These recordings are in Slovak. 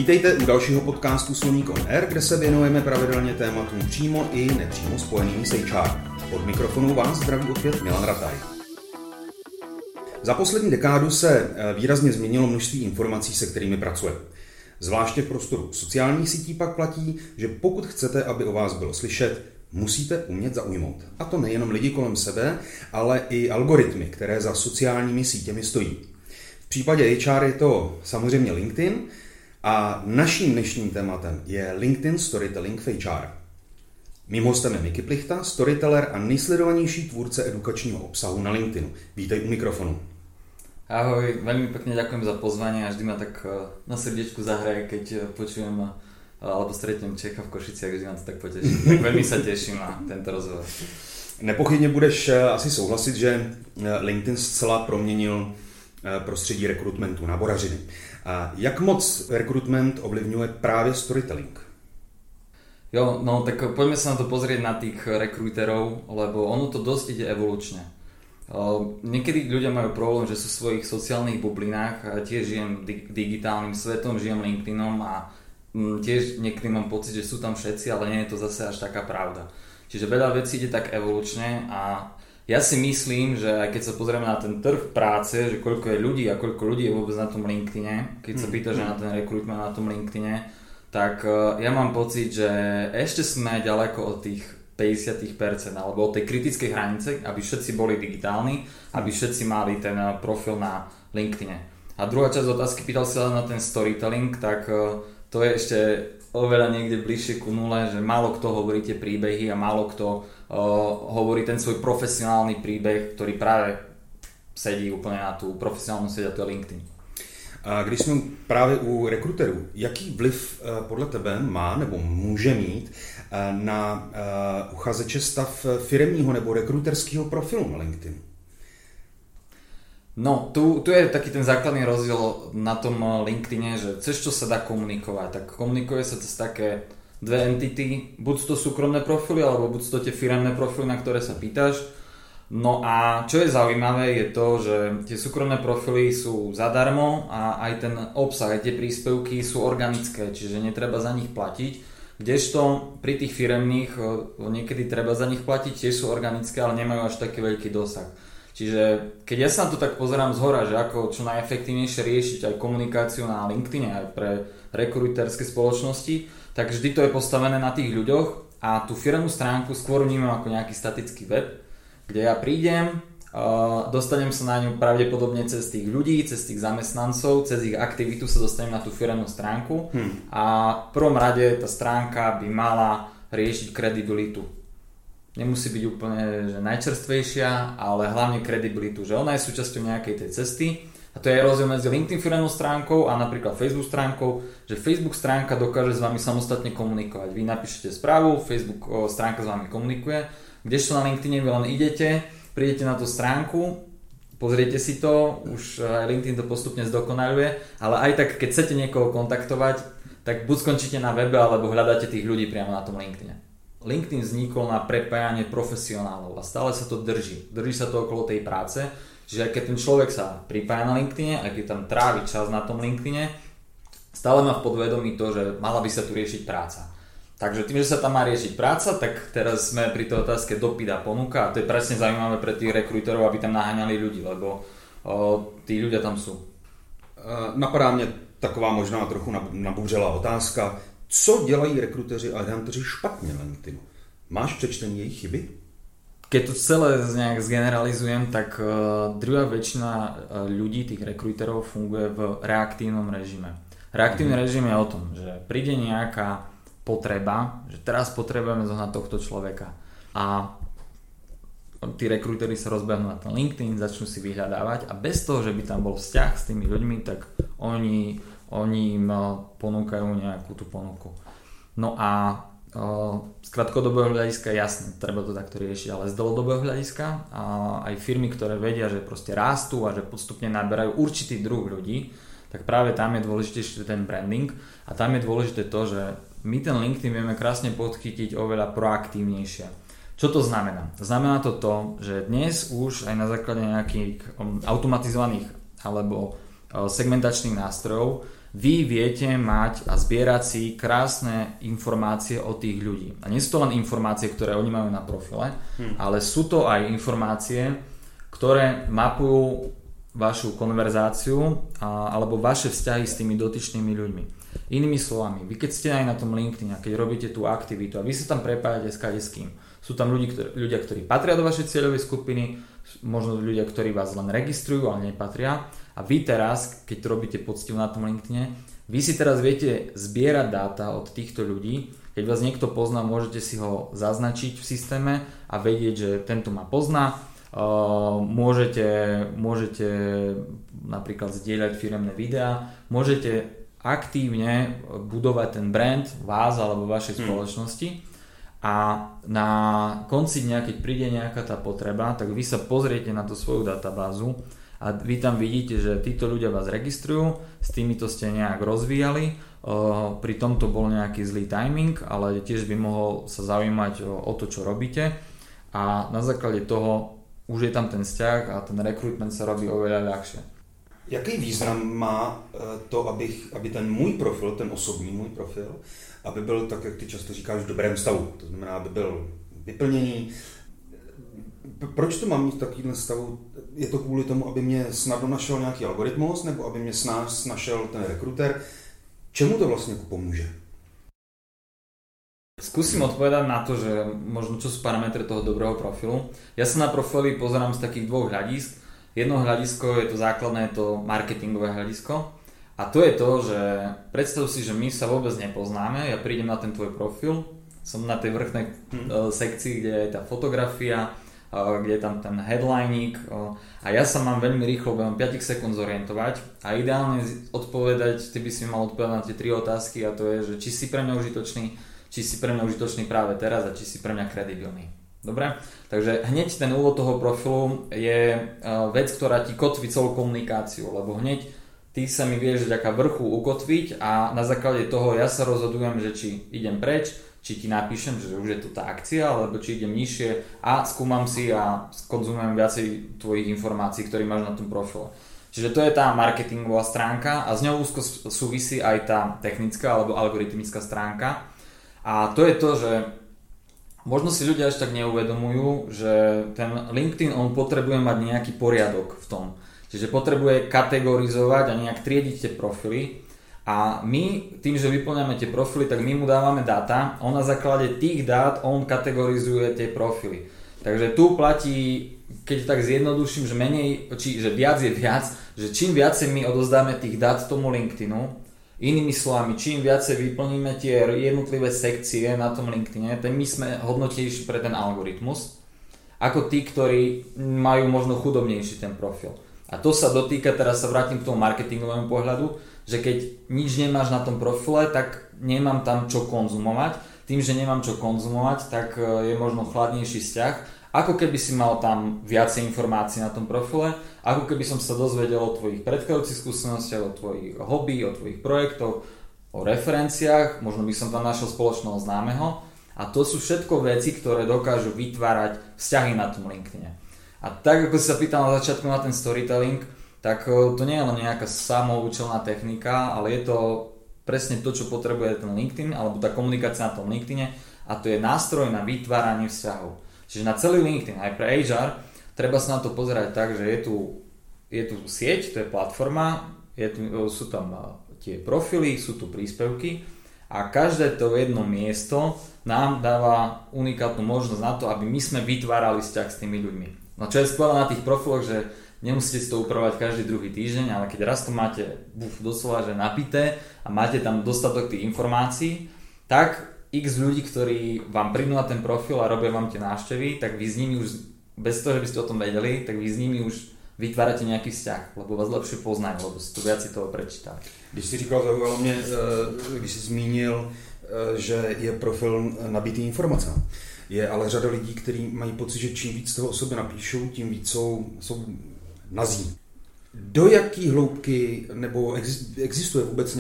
Vítejte u dalšího podcastu Sloník on Air, kde se věnujeme pravidelně tématům přímo i nepřímo spojeným s HR. Od mikrofonu vás zdraví opět Milan Rataj. Za poslední dekádu se výrazně změnilo množství informací, se kterými pracujeme. Zvláště v prostoru sociálních sítí pak platí, že pokud chcete, aby o vás bylo slyšet, musíte umět zaujmout. A to nejenom lidi kolem sebe, ale i algoritmy, které za sociálními sítěmi stojí. V případě HR je to samozřejmě LinkedIn a naším dnešním tématem je LinkedIn Storytelling v HR. Mým hostem je Miky Plichta, storyteller a nejsledovanější tvůrce edukačního obsahu na LinkedInu. Vítej u mikrofonu. Ahoj, veľmi pekne ďakujem za pozvanie a vždy ma tak na srdiečku zahraje, keď počujem alebo stretnem Čecha v Košiciach, vždy ma to tak poteší. Tak veľmi sa teším na tento rozhovor. Nepochybně budeš asi souhlasit, že LinkedIn zcela proměnil prostředí rekrutmentu, náborařiny. A jak moc rekrutment ovlivňuje právě storytelling? Jo, no tak poďme sa na to pozrieť na tých rekrúterov, lebo ono to dosť ide evolučne. Niekedy ľudia majú problém, že sú v svojich sociálnych bublinách a tiež žijem digitálnym svetom, žijem LinkedInom a tiež niekedy mám pocit, že sú tam všetci, ale nie je to zase až taká pravda. Čiže veľa vecí ide tak evolučne a ja si myslím, že aj keď sa pozrieme na ten trh práce, že koľko je ľudí a koľko ľudí je vôbec na tom LinkedIne, keď sa pýtaš na ten rekrutment na tom LinkedIne, tak ja mám pocit, že ešte sme ďaleko od tých 50% alebo od tej kritickej hranice, aby všetci boli digitálni, aby všetci mali ten profil na LinkedIne. A druhá časť otázky, pýtal sa na ten storytelling, tak to je ešte oveľa niekde bližšie ku nule, že málo kto hovorí tie príbehy a málo kto hovorí ten svoj profesionálny príbeh, ktorý práve sedí úplne na tú profesionálnu sieť, a to je LinkedIn. A když jsme právě u rekruterů, jaký vliv podle tebe má nebo může mít na uchazeče stav firemního nebo rekruterského profilu na LinkedIn? No, tu je taký ten základný rozdiel na tom LinkedIne, že cez čo sa dá komunikovať. Tak komunikuje sa cez také dve entity, buď to súkromné profily, alebo buď to tie firemné profily, na ktoré sa pýtaš. No a čo je zaujímavé je to, že tie súkromné profily sú zadarmo a aj ten obsah, aj tie príspevky sú organické, čiže netreba za nich platiť. Kdežto pri tých firemných niekedy treba za nich platiť, tiež sú organické, ale nemajú až taký veľký dosah. Čiže keď ja sa na to tak pozerám zhora, že ako čo najefektívnejšie riešiť aj komunikáciu na LinkedIne aj pre rekruterské spoločnosti, tak vždy to je postavené na tých ľuďoch a tú firemnú stránku skôr vnímam ako nejaký statický web, kde ja prídem, dostanem sa na ňu pravdepodobne cez tých ľudí, cez tých zamestnancov, cez ich aktivitu sa dostanem na tú firemnú stránku a v prvom rade tá stránka by mala riešiť kredibilitu. Nemusí byť úplne že najčerstvejšia, ale hlavne kredibilitu, že ona je súčasťou nejakej tej cesty a to je rozdiel medzi LinkedIn firemnou stránkou a napríklad Facebook stránkou, že Facebook stránka dokáže s vami samostatne komunikovať. Vy napíšete správu, Facebook stránka s vami komunikuje, kdežto na LinkedIne vy len idete, prídete na tú stránku, pozriete si to, už aj LinkedIn to postupne zdokonaľuje, ale aj tak keď chcete niekoho kontaktovať, tak buď skončíte na webe, alebo hľadáte tých ľudí priamo na tom LinkedIne. LinkedIn vznikol na prepájanie profesionálov a stále sa to drží. Drží sa to okolo tej práce, že keď ten človek sa pripája na LinkedIne, aj keď tam trávi čas na tom LinkedIne, stále má v podvedomí to, že mala by sa tu riešiť práca. Takže tým, že sa tam má riešiť práca, tak teraz sme pri tej otázke dopyt a ponuka a to je presne zaujímavé pre tých rekruterov, aby tam naháňali ľudí, lebo tí ľudia tam sú. Napadá mě taková možná trochu nabouřelá otázka. Co dělají rekruteři a headhunteři špatně na LinkedInu? Máš přečtený jejich chyby? Keď to celé nejak zgeneralizujem, tak druhá väčšina ľudí, tých rekruterov, funguje v reaktívnom režime. Reaktívny režim je o tom, že príde nejaká potreba, že teraz potrebujeme zohnať tohto človeka a tí rekrutery sa rozbehnú na ten LinkedIn, začnú si vyhľadávať a bez toho, že by tam bol vzťah s tými ľuďmi, tak oni im ponúkajú nejakú tú ponuku. No a z krátkodobého hľadiska jasne, treba to takto riešiť, ale z dlhodobého hľadiska aj firmy, ktoré vedia, že proste rastú a že postupne naberajú určitý druh ľudí, tak práve tam je dôležitejší ten branding a tam je dôležité to, že my ten LinkedIn vieme krásne podchytiť oveľa proaktívnejšie. Čo to znamená? Znamená to, že dnes už aj na základe nejakých automatizovaných alebo segmentačných nástrojov vy viete mať a zbierať si krásne informácie o tých ľudí. A nie sú to len informácie, ktoré oni majú na profile, ale sú to aj informácie, ktoré mapujú vašu konverzáciu alebo vaše vzťahy s tými dotyčnými ľuďmi. Inými slovami, vy keď ste aj na tom LinkedIn a keď robíte tú aktivitu a vy sa tam prepájate s kadeským, sú tam ľudia, ktorí patria do vašej cieľovej skupiny, možno ľudia, ktorí vás len registrujú, ale nepatria. A vy teraz, keď to robíte poctivo na tom LinkedIne, vy si teraz viete zbierať dáta od týchto ľudí. Keď vás niekto pozná, môžete si ho zaznačiť v systéme a vedieť, že tento ma pozná. Môžete napríklad zdieľať firemné videá, môžete aktívne budovať ten brand vás alebo vašej spoločnosti a na konci dňa, keď príde nejaká tá potreba, tak vy sa pozriete na tú svoju databázu a vy tam vidíte, že títo ľudia vás registrujú, s týmito ste nejak rozvíjali, pri tomto bol nejaký zlý timing, ale tiež by mohol sa zaujímať o to, čo robíte a na základe toho už je tam ten vzťah a ten rekrutment sa robí oveľa ľahšie. Jaký význam má to, aby ten můj profil, ten osobní můj profil, aby byl tak, jak ty často říkáš, v dobrém stavu, to znamená, aby byl vyplněný. Proč to mám mít v takovém stavu? Je to kvůli tomu, aby mě snadno našel nějaký algoritmus, nebo aby mě našel ten rekruter? Čemu to vlastně pomůže? Skúsim odpovedať na to, že možno čo sú parametre toho dobrého profilu. Ja sa na profily pozerám z takých dvoch hľadisk. Jedno hľadisko je to základné, je to marketingové hľadisko. A to je to, že predstav si, že my sa vôbec nepoznáme, ja prídem na ten tvoj profil, som na tej vrchnej sekcii, kde je tá fotografia, kde je tam ten headliník a ja sa mám veľmi rýchlo, behom 5 sekúnd zorientovať a ideálne odpovedať, ty by si mal odpovedať na tie 3 otázky a to je, že či si pre mňa užitočný práve teraz a či si pre mňa kredibilný. Dobre? Takže hneď ten úvod toho profilu je vec, ktorá ti kotví celú komunikáciu, lebo hneď ty sa mi vieš vďaka vrchu ukotviť a na základe toho ja sa rozhodujem, že či idem preč, či ti napíšem, že už je to tá akcia, alebo či idem nižšie a skúmam si a skonzumujem viacej tvojich informácií, ktoré máš na tom profile. Čiže to je tá marketingová stránka a s ňou úzko súvisí aj tá technická alebo algoritmická stránka. A to je to, že možno si ľudia až tak neuvedomujú, že ten LinkedIn on potrebuje mať nejaký poriadok v tom. Čiže potrebuje kategorizovať a nejak triediť tie profily. A my tým, že vyplňame tie profily, tak my mu dávame dáta. On na základe tých dát, on kategorizuje tie profily. Takže tu platí, keď tak zjednoduším, že že viac je viac, že čím viacej my odozdáme tých dát tomu LinkedInu, inými slovami, čím viacej vyplníme tie jednotlivé sekcie na tom LinkedIne, tým my sme hodnotejší pre ten algoritmus, ako tí, ktorí majú možno chudobnejší ten profil. A to sa dotýka, teraz sa vrátim k tomu marketingovému pohľadu, že keď nič nemáš na tom profile, tak nemám tam čo konzumovať. Tým, že nemám čo konzumovať, tak je možno chladnejší vzťah, ako keby si mal tam viacej informácií na tom profile, ako keby som sa dozvedel o tvojich predchádzajúcich skúsenostiach, o tvojich hobby, o tvojich projektoch, o referenciách, možno by som tam našiel spoločného známeho. A to sú všetko veci, ktoré dokážu vytvárať vzťahy na tom LinkedIne. A tak ako si sa pýtal na začiatku na ten storytelling, tak to nie je len nejaká samoučelná technika, ale je to presne to, čo potrebuje ten LinkedIn, alebo tá komunikácia na tom LinkedIne, a to je nástroj na vytváranie vzťahov. Čiže na celý LinkedIn, aj pre HR, treba sa na to pozerať tak, že je tu sieť, to je platforma, sú tam tie profily, sú tu príspevky a každé to jedno miesto nám dáva unikátnu možnosť na to, aby my sme vytvárali vzťah s tými ľuďmi. No čo je skvelé na tých profiloch, že nemusíte si to upravovať každý druhý týždeň, ale keď raz to máte doslova že napité a máte tam dostatok tých informácií, tak x ľudí, ktorí vám prídu na ten profil a robia vám tie návštevy, tak vy s nimi už, bez toho, že by ste o tom vedeli, tak vy s nimi už vytvárate nejaký vzťah, lebo vás lepšie poznajú, lebo si to viac si toho prečítali. Když si říkal, zaujalo mě, když si zmínil, že je profil nabitý informace. Je ale řada lidí, kteří mají pocit, že čím víc toho o sobě napíšou, tím víc jsou nazí. Do jaký hloubky, nebo existuje vůbec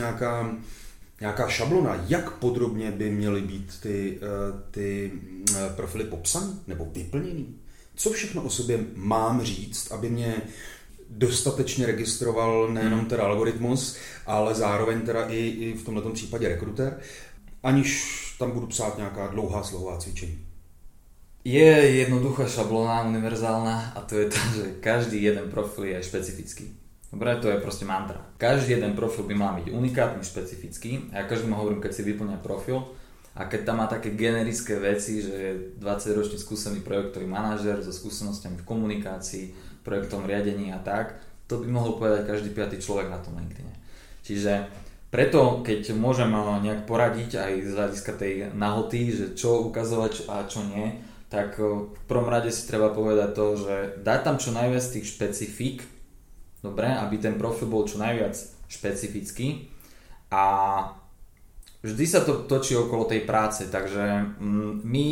nějaká šablona, jak podrobně by měly být ty profily popsané nebo vyplněné? Co všechno o sobě mám říct, aby mě dostatečně registroval nejenom teda algoritmus, ale zároveň teda i v tomto případě rekruter, aniž tam budu psát nějaká dlouhá slohová cvičení. Je jednoduchá šablóna, univerzálna, a to je to, že každý jeden profil je špecifický. Dobre, to je proste mantra. Každý jeden profil by mal byť unikátny, špecifický. A ja každému hovorím, keď si vyplňa profil a keď tam má také generické veci, že je 20-ročný skúsený projektový manažer so skúsenosťami v komunikácii, projektom riadení a tak, to by mohol povedať každý 5. človek na tom LinkedIne. Čiže preto, keď môžem nejak poradiť aj z hľadiska tej nahoty, že čo ukazovať a čo nie, tak v prvom rade si treba povedať to, že dať tam čo najviac tých špecifík, dobre, aby ten profil bol čo najviac špecifický a vždy sa to točí okolo tej práce, takže my,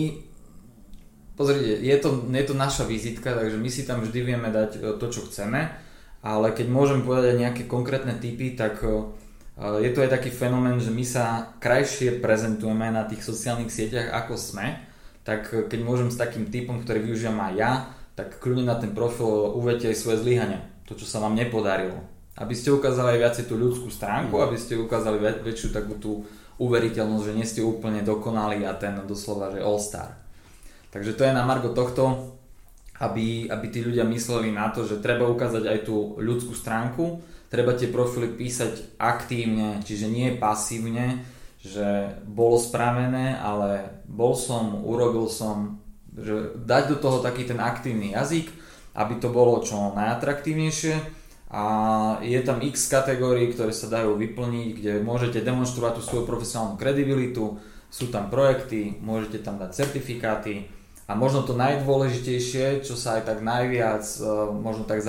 pozrite, je to naša vizitka, takže my si tam vždy vieme dať to, čo chceme, ale keď môžem povedať nejaké konkrétne tipy, tak je to aj taký fenomén, že my sa krajšie prezentujeme na tých sociálnych sieťach, ako sme, tak keď môžem s takým typom, ktorý využívam aj ja, tak kľudne na ten profil uvedte aj svoje zlyhania, to, čo sa vám nepodarilo. Aby ste ukázali aj viacej tú ľudskú stránku, aby ste ukázali väčšiu takú tú uveriteľnosť, že nie ste úplne dokonalí a ten doslova, že all star. Takže to je na margo tohto, aby tí ľudia mysleli na to, že treba ukázať aj tú ľudskú stránku, treba tie profily písať aktívne, čiže nie pasívne, že bolo spravené, ale bol som, urobil som, že dať do toho taký ten aktívny jazyk, aby to bolo čo najatraktívnejšie a je tam x kategórií, ktoré sa dajú vyplniť, kde môžete demonstrovať tú svoju profesionálnu kredibilitu, sú tam projekty, môžete tam dať certifikáty a možno to najdôležitejšie, čo sa aj tak najviac možno tak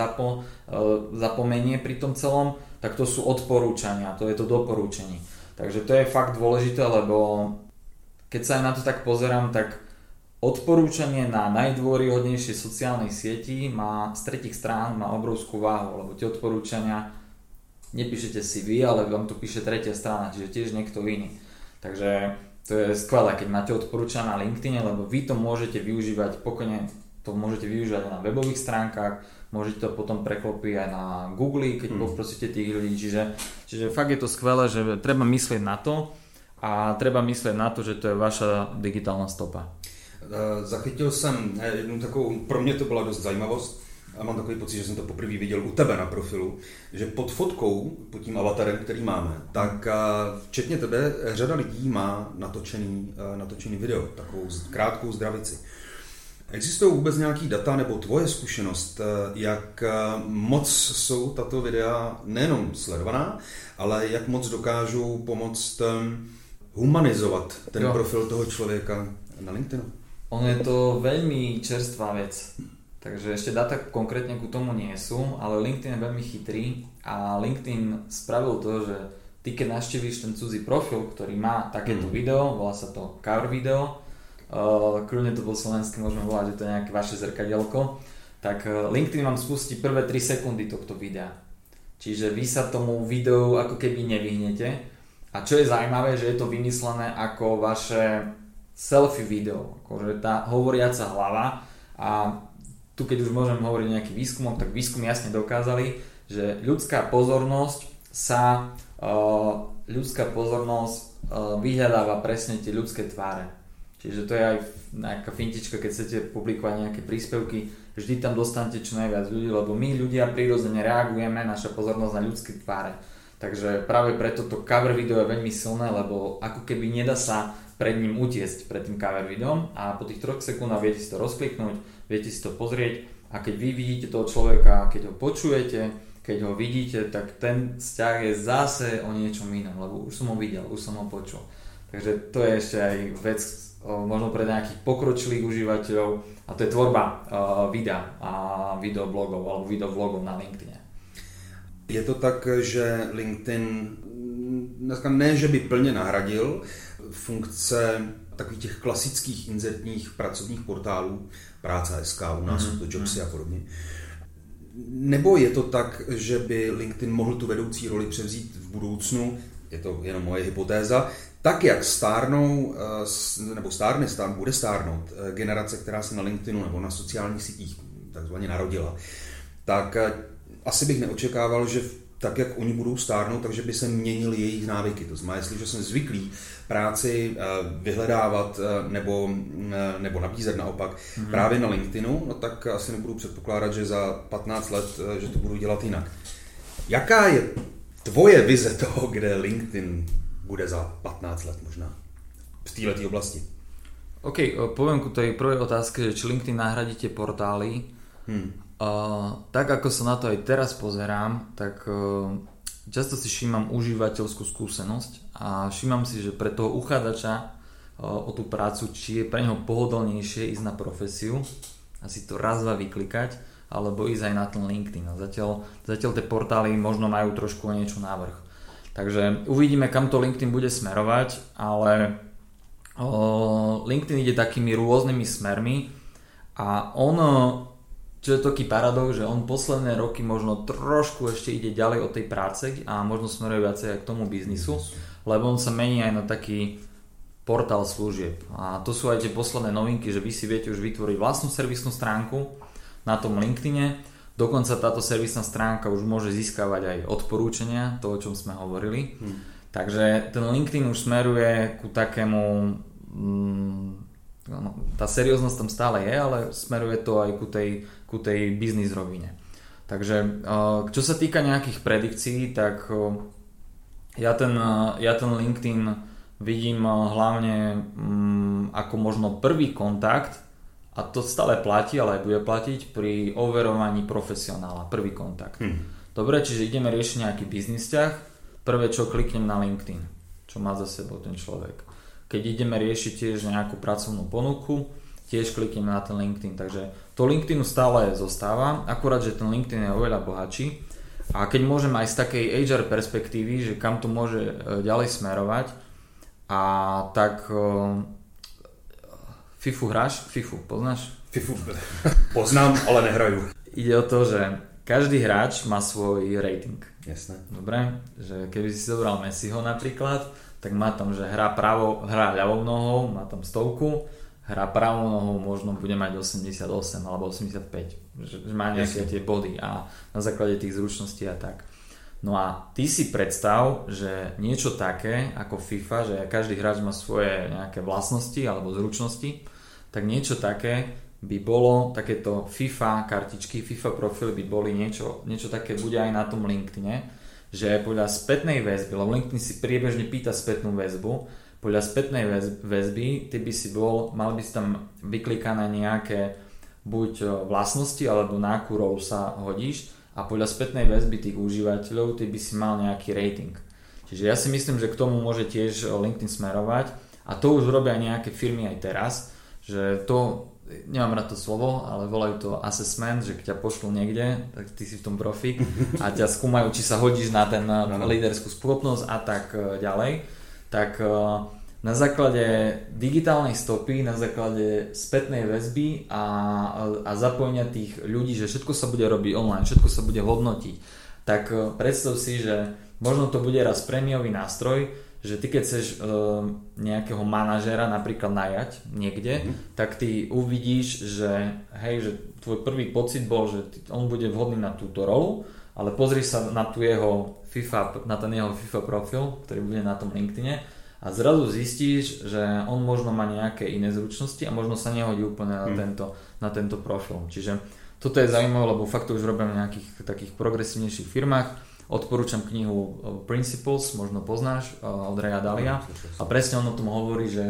zapomenie pri tom celom, tak to sú odporúčania, to je to doporučenie. Takže to je fakt dôležité, lebo keď sa aj na to tak pozerám, tak odporúčanie na najdôveryhodnejšej sociálnej sieti má z tretích strán má obrovskú váhu, lebo tie odporúčania nepíšete si vy, ale vám to píše tretia strana, čiže tiež niekto iný. Takže to je skvelé, keď máte odporúčania na LinkedIne, lebo vy to môžete využívať, pokojne to môžete využívať na webových stránkach, môžete to potom preklopiť aj na Google, keď poprosíte tých ľudí, čiže fakt je to skvelé, že treba myslieť na to a treba myslieť na to, že to je vaša digitálna stopa. Zachytil jsem jednu takovou, pro mě to byla dost zajímavost a mám takový pocit, že jsem to poprvé viděl u tebe na profilu, že pod fotkou, pod tím avatarem, který máme, tak včetně tebe řada lidí má natočený video, takovou krátkou zdravici. Existují vůbec nějaký data nebo tvoje zkušenost, jak moc jsou tato videa nejenom sledovaná, ale jak moc dokážou pomoct humanizovat ten profil toho člověka na LinkedInu? Ono je to veľmi čerstvá vec, takže ešte dáta konkrétne ku tomu nie sú, ale LinkedIn je veľmi chytrý a LinkedIn spravil to, že ty keď navštívíš ten cudzí profil, ktorý má takéto video, volá sa to cover video, kľudne to po slovensky môžeme volať, že to je nejaké vaše zrkadielko, tak LinkedIn vám spustí prvé 3 sekundy tohto videa. Čiže vy sa tomu videu ako keby nevyhnete. A čo je zaujímavé, že je to vymyslené ako vaše selfie video, akože tá hovoriaca hlava a tu keď už môžem hovoriť o nejakých výskumom, tak výskumy jasne dokázali, že ľudská pozornosť vyhľadáva presne tie ľudské tváre. Čiže to je aj nejaká fintička, keď chcete publikovať nejaké príspevky, vždy tam dostanete čo najviac ľudí, lebo my ľudia prirodzene reagujeme, naša pozornosť na ľudské tváre. Takže práve preto to cover video je veľmi silné, lebo ako keby nedá sa pred ním utiecť, pred tým cover videom a po tých 3 sekundách viete si to rozkliknúť, viete si to pozrieť a keď vy vidíte toho človeka, keď ho počujete, keď ho vidíte, tak ten vzťah je zase o niečom inom, lebo už som ho videl, už som ho počul. Takže to je ešte aj vec možno pre nejakých pokročilých užívateľov a to je tvorba videa a videoblogov alebo videovlogov na LinkedIne. Je to tak, že LinkedIn dneska ne, že by plně nahradil funkce takových těch klasických inzertních pracovních portálů, Práce.sk, u nás jsou to Jobsy a podobně. Nebo je to tak, že by LinkedIn mohl tu vedoucí roli převzít v budoucnu, je to jenom moje hypotéza, tak jak bude stárnout generace, která se na LinkedInu nebo na sociálních sítích takzvaně narodila, tak asi bych neočekával, že tak, jak oni budou stárnout, takže by se měnily jejich návyky. To znamená, jestliže jsem zvyklý práci vyhledávat nebo nabízet naopak právě na LinkedInu, no tak asi nebudu předpokládat, že za 15 let, že to budu dělat jinak. Jaká je tvoje vize toho, kde LinkedIn bude za 15 let možná v této oblasti? OK, poviem ku tej prvej otázke, že či LinkedIn nahradí tie portály. Tak ako sa na to aj teraz pozerám, tak často si všímam užívateľskú skúsenosť a všímam si, že pre toho uchádzača o tú prácu, či je pre neho pohodlnejšie ísť na profesiu a si to raz dva vyklikať, alebo ísť aj na ten LinkedIn. A zatiaľ tie portály možno majú trošku niečo návrh. Takže uvidíme, kam to LinkedIn bude smerovať, ale LinkedIn ide takými rôznymi smermi a on, čo je taký paradox, že on posledné roky možno trošku ešte ide ďalej od tej práce a možno smeruje viacej aj k tomu biznisu, lebo on sa mení aj na taký portál služieb. A to sú aj tie posledné novinky, že vy si viete už vytvoriť vlastnú servisnú stránku na tom LinkedIne. Dokonca táto servisná stránka už môže získavať aj odporúčania, to o čom sme hovorili. Takže ten LinkedIn už smeruje ku takému, tá serióznosť tam stále je, ale smeruje to aj ku tej biznis rovine. Takže čo sa týka nejakých predikcií, tak ja ten LinkedIn vidím hlavne ako možno prvý kontakt, a to stále platí, ale aj bude platiť pri overovaní profesionála, prvý kontakt. Dobre, čiže ideme riešiť nejaký biznis vzťah, prvé čo kliknem na LinkedIn, čo má za sebou ten človek. Keď ideme riešiť tiež nejakú pracovnú ponuku, tiež kliknem na ten LinkedIn, takže to LinkedInu stále zostáva, akurát, že ten LinkedIn je oveľa bohatší a keď môžem aj z takej HR perspektívy, že kam to môže ďalej smerovať, a tak FIFU hráš? FIFU, poznáš? FIFU poznám, ale nehraju. Ide o to, že každý hráč má svoj rating. Jasné. Dobre, že keby si zobral Messiho napríklad, tak má tam, že hrá ľavou nohou, má tam 100, hrá pravou nohou, možno bude mať 88 alebo 85, že má nejaké tie body a na základe tých zručností a tak. No a ty si predstav, že niečo také ako FIFA, že každý hráč má svoje nejaké vlastnosti alebo zručnosti, tak niečo také by bolo, takéto FIFA kartičky, FIFA profily by boli niečo také bude aj na tom LinkedIne, že podľa spätnej väzby, lebo LinkedIn si priebežne pýta spätnú väzbu, podľa spätnej väzby ty by si mal by si tam vyklikané nejaké buď vlastnosti alebo na akú rolu sa hodíš a podľa spätnej väzby tých užívateľov ty by si mal nejaký rating. Čiže ja si myslím, že k tomu môže tiež LinkedIn smerovať a to už robia nejaké firmy aj teraz, že to, nemám rád to slovo, ale volajú to assessment, že keď ťa pošlú niekde, tak ty si v tom profík a ťa skúmajú, či sa hodíš na ten líderskú schopnosť a tak ďalej. Tak na základe digitálnej stopy, na základe spätnej väzby a zapojenia tých ľudí, že všetko sa bude robiť online, všetko sa bude hodnotiť, tak predstav si, že možno to bude raz prémiový nástroj, že ty keď chceš nejakého manažera napríklad najať niekde, tak ty uvidíš, že hej, že tvoj prvý pocit bol, že on bude vhodný na túto rolu, ale pozri sa na ten jeho FIFA profil, ktorý bude na tom LinkedIne a zrazu zistíš, že on možno má nejaké iné zručnosti a možno sa nehodí úplne na tento profil. Čiže toto je zaujímavé, lebo fakt to už robím v nejakých takých progresívnejších firmách. Odporúčam knihu Principles, možno poznáš, od Raya Dalia a presne on o tom hovorí, že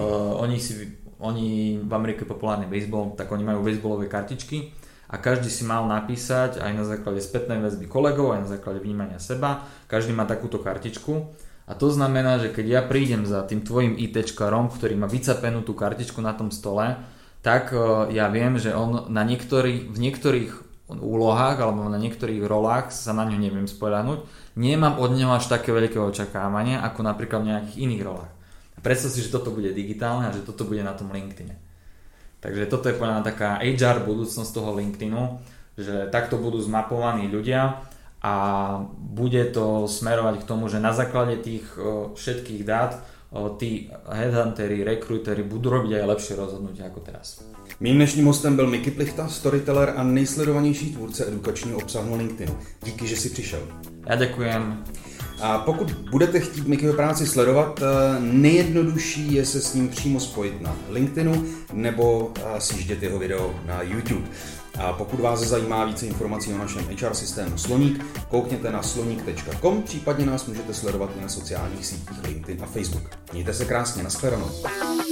oni v Amerike populárny baseball, tak oni majú baseballové kartičky a každý si mal napísať aj na základe spätnej väzby kolegov, aj na základe vnímania seba, každý má takúto kartičku a to znamená, že keď ja prídem za tým tvojim ITčkarom, ktorý má vycapenú tú kartičku na tom stole, tak ja viem, že on v niektorých úlohách alebo na niektorých rolách sa na ňu neviem spoľahnúť. Nemám od neho až také veľké očakávania ako napríklad v nejakých iných rolách. Predstav si, že toto bude digitálne a že toto bude na tom LinkedIne. Takže toto je podľa mňa taká HR budúcnosť toho LinkedInu, že takto budú zmapovaní ľudia a bude to smerovať k tomu, že na základe tých všetkých dát tí headhunteri, rekrutery budú robiť aj lepšie rozhodnutia ako teraz. Mým dnešním hostem byl Miky Plichta, storyteller a nejsledovanější tvůrce edukačního obsahu na LinkedInu. Díky, že jsi přišel. Já děkujem. A pokud budete chtít Mikyho práci sledovat, nejjednodušší je se s ním přímo spojit na LinkedInu nebo sjíždět jeho video na YouTube. A pokud vás zajímá více informací o našem HR systému Sloník, koukněte na sloník.com, případně nás můžete sledovat i na sociálních sítích LinkedIn a Facebook. Mějte se krásně, nashledanou.